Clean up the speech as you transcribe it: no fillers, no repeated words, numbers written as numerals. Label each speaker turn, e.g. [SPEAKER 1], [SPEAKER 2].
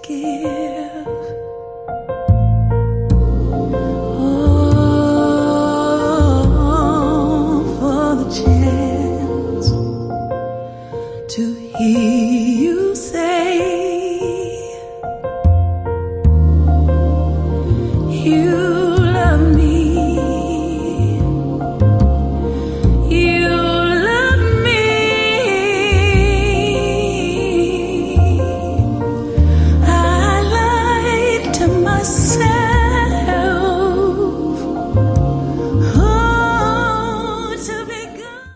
[SPEAKER 1] give. For the chance to hear you say you love me.